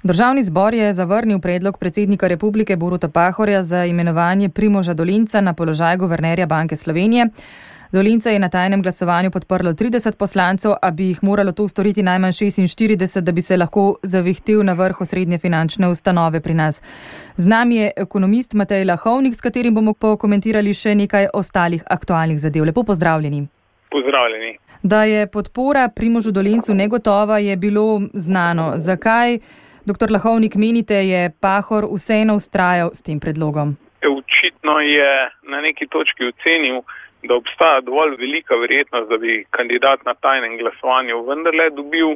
Državni zbor je zavrnil predlog predsednika Republike Boruta Pahorja za imenovanje Primoža Dolenca na položaj guvernerja Banke Slovenije. Dolenca je na tajnem glasovanju podprlo 30 poslancev, a bi jih moralo to storiti najmanj 46, da bi se lahko zavihtel na vrh osrednje finančne ustanove pri nas. Z nami je ekonomist Matej Lahovnik, s katerim bomo pokomentirali še nekaj ostalih aktualnih zadev. Lepo pozdravljeni. Pozdravljeni. Da je podpora Primožu Dolencu negotova, je bilo znano. Zakaj, dr. Lahovnik, menite, je Pahor vseeno vztrajal s tem predlogom? Očitno je na neki točki ocenil, da obstaja dovolj velika verjetnost, da bi kandidat na tajnem glasovanju vendarle dobil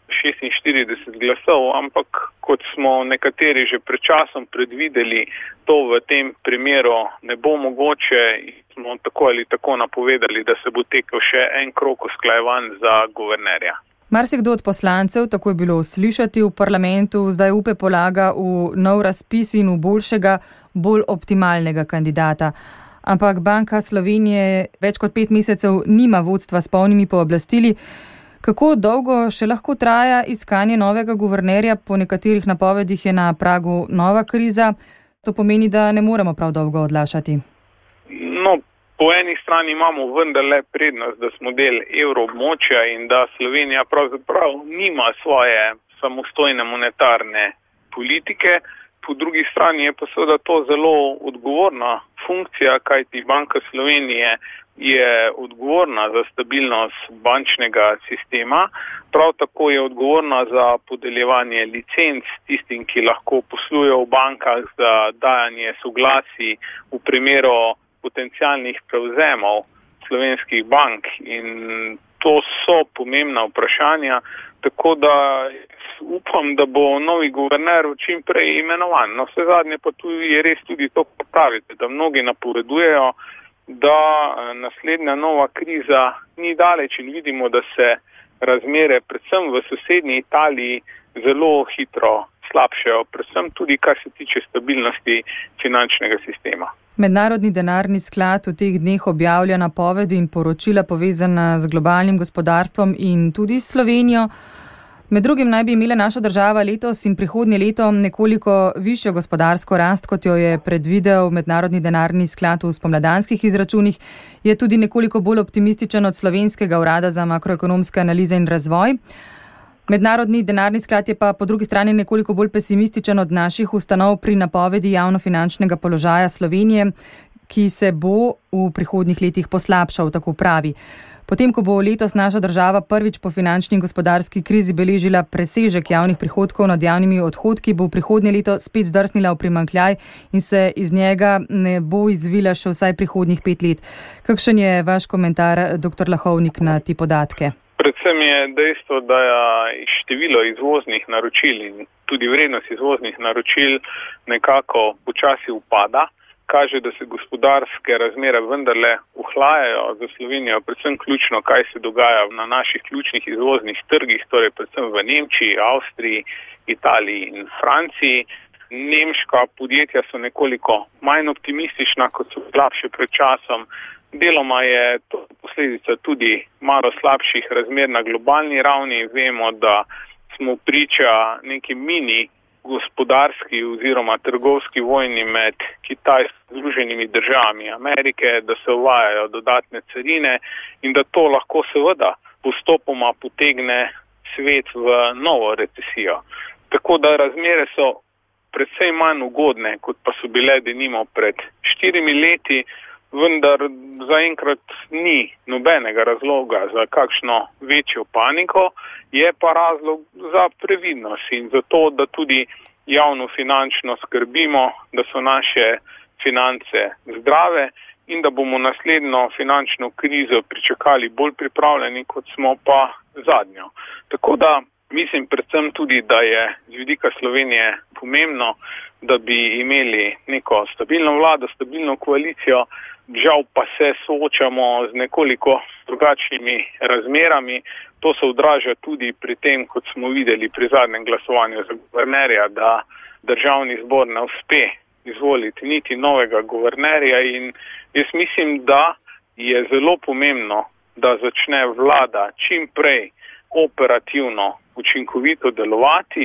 46 glasov, ampak kot smo nekateri že pred časom predvideli, to v tem primeru ne bo mogoče in smo tako ali tako napovedali, da se bo tekel še en krog usklajevanj za guvernerja. Marsikdo od poslancev, tako je bilo slišati v parlamentu, zdaj upe polaga v nov razpis in v boljšega, bolj optimalnega kandidata. Ampak Banka Slovenije več kot 5 mesecev nima vodstva s polnimi pooblastili. Kako dolgo še lahko traja iskanje novega guvernerja? Po nekaterih napovedih je na pragu nova kriza. To pomeni, da ne moremo prav dolgo odlašati. No, po eni strani imamo vendarle prednost, da smo del evroobmočja in da Slovenija pravzaprav nima svoje samostojne monetarne politike. Po drugi strani je pa seveda to zelo odgovorna funkcija, kajti Banka Slovenije je odgovorna za stabilnost bančnega sistema, prav tako je odgovorna za podeljevanje licenc tistim, ki lahko poslujejo v bankah, za dajanje soglasij v primeru potencialnih prevzemov slovenskih bank in to so pomembna vprašanja, tako da upam, da bo novi guverner čim prej imenovan. No, vse zadnje pa tu je res tudi to, ko pravite, da mnogi napovedujejo, da naslednja nova kriza ni daleč in vidimo, da se razmere predvsem v sosednji Italiji zelo hitro slabšajo, predvsem tudi kar se tiče stabilnosti finančnega sistema. Mednarodni denarni sklad v teh dneh objavlja napovedi in poročila povezana z globalnim gospodarstvom in tudi s Slovenijo. Med drugim naj bi imela naša država letos in prihodnje leto nekoliko višjo gospodarsko rast, kot jo je predvidel Mednarodni denarni sklad v spomladanskih izračunih. Je tudi nekoliko bolj optimističen od Slovenskega urada za makroekonomske analize in razvoj. Mednarodni denarni sklad je pa po drugi strani nekoliko bolj pesimističen od naših ustanov pri napovedi javnofinančnega položaja Slovenije, ki se bo v prihodnjih letih poslabšal, tako pravi. Potem, ko bo letos naša država prvič po finančni in gospodarski krizi beležila presežek javnih prihodkov nad javnimi odhodki, bo prihodnje leto spet zdrsnila v primanjkljaj in se iz njega ne bo izvila še vsaj prihodnjih 5 let. Kakšen je vaš komentar, dr. Lahovnik, na te podatke? Predvsem je dejstvo, da je število izvoznih naročil in tudi vrednost izvoznih naročil nekako počasi upada. Kaže, da se gospodarske razmere vendarle ohlajajo za Slovenijo, predvsem ključno, kaj se dogaja na naših ključnih izvoznih trgih, torej predvsem v Nemčiji, Avstriji, Italiji in Franciji. Nemška podjetja so nekoliko manj optimistična, kot so bila še pred časom. Deloma je to posledica tudi malo slabših razmer na globalni ravni. Vemo, da smo priča neki mini gospodarski oziroma trgovski vojni med Kitajsko in Združenimi državami Amerike, da se uvajajo dodatne carine in da to lahko seveda postopoma potegne svet v novo recesijo. Tako da razmere so precej manj ugodne, kot pa so bile denimo pred 4 leti, vendar zaenkrat ni nobenega razloga za kakšno večjo paniko, je pa razlog za previdnost in za to, da tudi javno finančno skrbimo, da so naše finance zdrave in da bomo naslednjo finančno krizo pričakali bolj pripravljeni, kot smo pa zadnjo. Tako da mislim predvsem tudi, da je z vidika Slovenije pomembno, da bi imeli neko stabilno vlado, stabilno koalicijo. Žal pa se soočamo z nekoliko drugačnimi razmerami. To se odraža tudi pri tem, kot smo videli pri zadnjem glasovanju za guvernerja, da državni zbor ne uspe izvoliti niti novega guvernerja in jaz mislim, da je zelo pomembno, da začne vlada čim prej operativno učinkovito delovati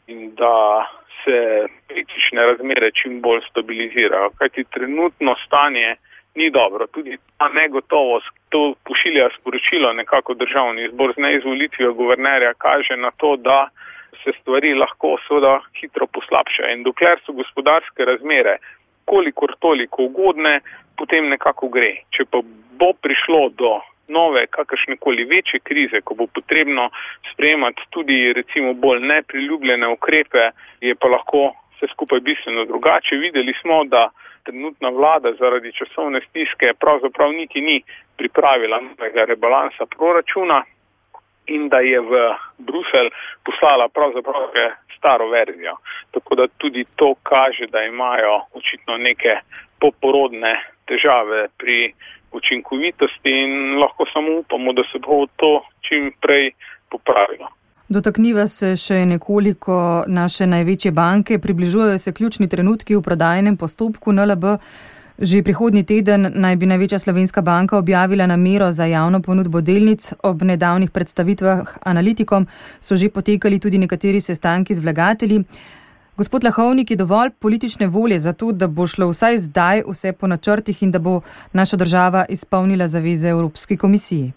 in da se politične razmere čim bolj stabilizirajo. Kajti trenutno stanje ni dobro. Tudi ta negotovost, to pošilja sporočilo nekako državni zbor z neizvolitvijo guvernerja, kaže na to, da se stvari lahko seveda hitro poslabšajo. In dokler so gospodarske razmere kolikor toliko ugodne, potem nekako gre. Če pa bo prišlo do nove, kakršnekoli večje krize, ko bo potrebno sprejemati tudi recimo bolj nepriljubljene ukrepe, je pa lahko vse skupaj bistveno drugače. Videli smo, da trenutna vlada zaradi časovne stiske pravzaprav niti ni pripravila novega rebalansa proračuna in da je v Bruselj poslala pravzaprav staro verzijo. Tako da tudi to kaže, da imajo očitno neke poporodne težave pri učinkovitosti in lahko samo upamo, da se bo to čim prej popravilo. Dotakniva se še nekoliko naše največje banke. Približujejo se ključni trenutki v prodajnem postopku NLB. Že prihodnji teden naj bi največja slovenska banka objavila namero za javno ponudbo delnic. Ob nedavnih predstavitvah analitikom so že potekali tudi nekateri sestanki z vlagatelji. Gospod Lahovnik, je dovolj politične volje za to, da bo šlo vsaj zdaj vse po načrtih in da bo naša država izpolnila zaveze Evropski komisiji?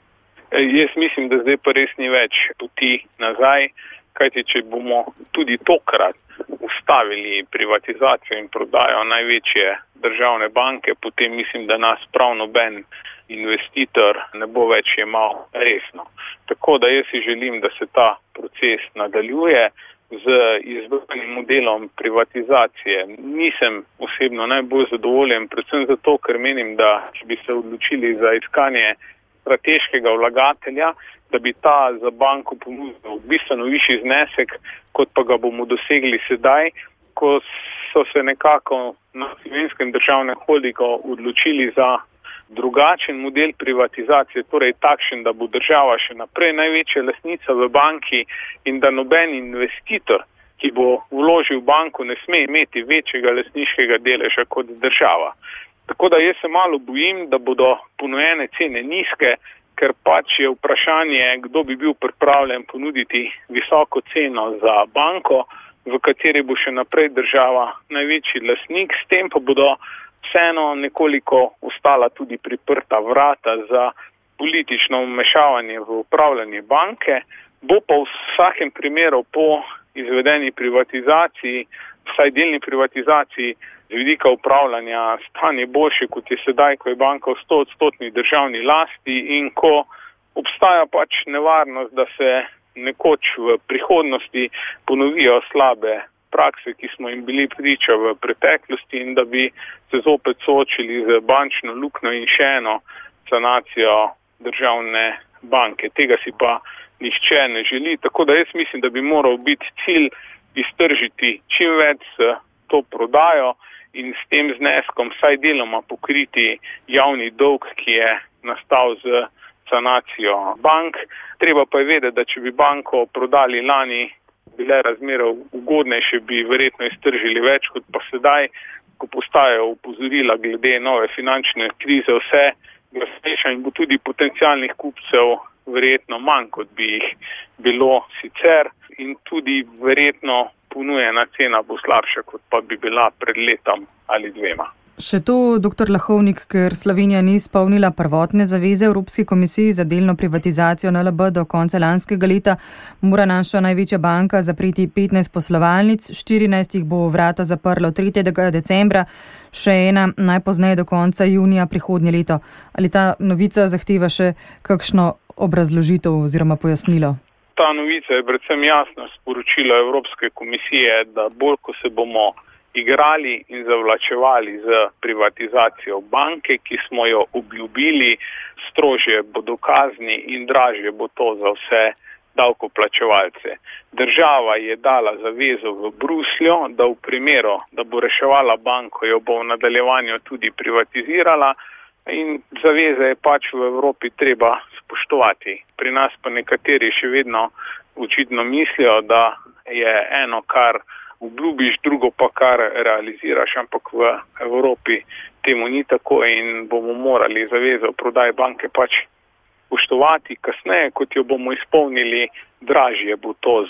Jaz mislim, da zdaj pa res ni več poti nazaj, kajti če bomo tudi tokrat ustavili privatizacijo in prodajo največje državne banke, potem mislim, da nas prav noben investitor ne bo več jemal resno. Tako da jaz si želim, da se ta proces nadaljuje z izbranim modelom privatizacije. Nisem osebno najbolj zadovoljen, predvsem zato, ker menim, da če bi se odločili za iskanje strateškega vlagatelja, da bi ta za banko ponudil bistveno višji znesek, kot pa ga bomo dosegli sedaj, ko so se nekako na Slovenskem državnem holdingu odločili za drugačen model privatizacije, torej takšen, da bo država še naprej največja lastnica v banki in da noben investitor, ki bo vložil v banko, ne sme imeti večjega lastniškega deleža kot država. Tako da jaz se malo bojim, da bodo ponujene cene nizke, ker pač je vprašanje, kdo bi bil pripravljen ponuditi visoko ceno za banko, v kateri bo še naprej država največji lastnik, s tem pa bodo vseeno nekoliko ostala tudi priprta vrata za politično vmešavanje v upravljanje banke, bo pa v vsakem primeru po izvedeni privatizaciji, vsaj delni privatizaciji, z vidika upravljanja stanje boljše, kot je sedaj, ko je banka v 100% državni lasti in ko obstaja pač nevarnost, da se nekoč v prihodnosti ponovijo slabe prakse, ki smo jim bili priča v preteklosti in da bi se zopet soočili z bančno luknjo in še eno sanacijo državne banke. Tega si pa nihče ne želi. Tako da jaz mislim, da bi moral biti cilj iztržiti čim več s to prodajo in s tem zneskom vsaj deloma pokriti javni dolg, ki je nastal z sanacijo bank. Treba pa je vedeti, da če bi banko prodali lani, bile razmere ugodnejše, bi verjetno iztržili več kot pa sedaj, ko postajajo opozorila glede nove finančne krize vse glasnejša in bo tudi potencialnih kupcev verjetno manj, kot bi jih bilo sicer in tudi verjetno ponujena cena bo slabša, kot pa bi bila pred letom ali dvema. Še to, dr. Lahovnik, ker Slovenija ni izpolnila prvotne zaveze Evropski komisiji za delno privatizacijo NLB do konca lanskega leta, mora naša največja banka zapreti 15 poslovalnic, 14 jih bo vrata zaprlo 3. decembra, še ena najpozneje do konca junija prihodnje leto. Ali ta novica zahteva še kakšno obrazložitev oziroma pojasnilo? Ta novica je predvsem jasno sporočilo Evropske komisije, da bolj, ko se bomo igrali in zavlačevali z privatizacijo banke, ki smo jo obljubili, strožje bodo kazni in dražje bo to za vse davkoplačevalce. Država je dala zavezo v Bruslju, da v primeru, da bo reševala banko, jo bo v nadaljevanju tudi privatizirala in zaveze je pač v Evropi treba spoštovati. Pri nas pa nekateri še vedno očitno mislijo, da je eno, kar obljubiš, drugo pa kar realiziraš, ampak v Evropi temu ni tako in bomo morali zavezo prodaje banke pač spoštovati. Kasneje, kot jo bomo izpolnili, dražje bo to za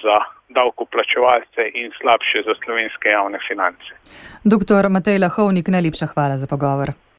davkoplačevalce in slabše za slovenske javne finance. Dr. Matej Lahovnik, najlepša hvala za pogovor.